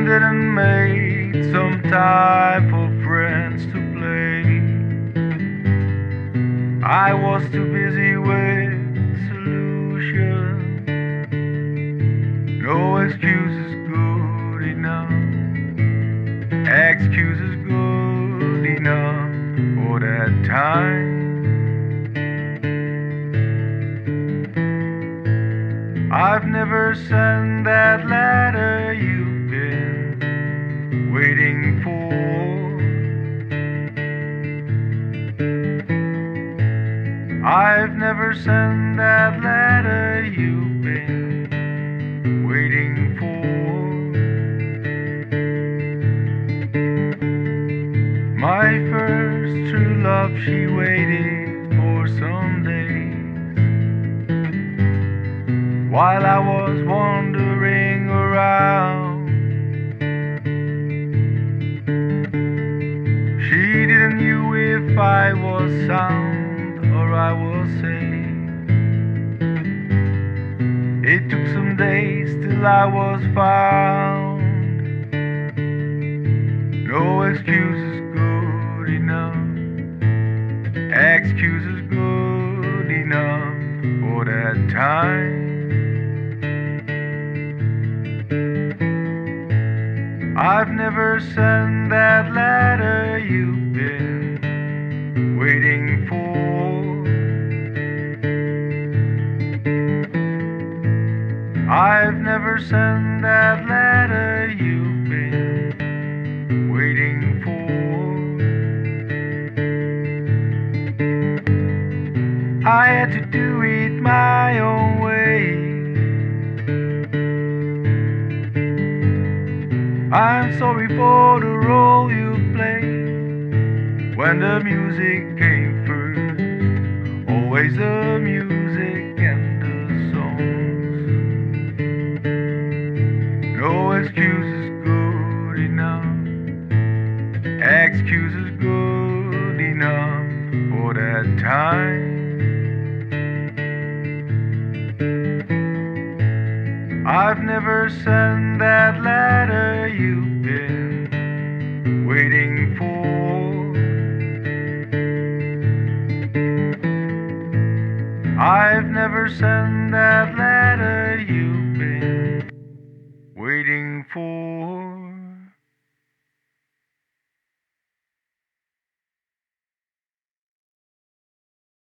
didn't make some time for friends to play. I was too busy with solutions. No excuses good enough. Excuses good enough for that time. I've never sent that letter you've been waiting for. I've never sent that letter you've been waiting for. My first true love, she waited for some days while I was wandering around. She didn't know if I was sound or I was safe. It took some days till I was found. No excuses good enough. Excuses good enough for that time. I've never sent that letter you've been waiting for. I've never sent that letter you've been waiting for. I had to do it my own way. I'm sorry for the role you played when the music came first. Always the music and the songs. No excuses good enough. Excuses good enough for that time. I've never sent that letter you've been waiting for. I've never sent that letter you've been waiting for.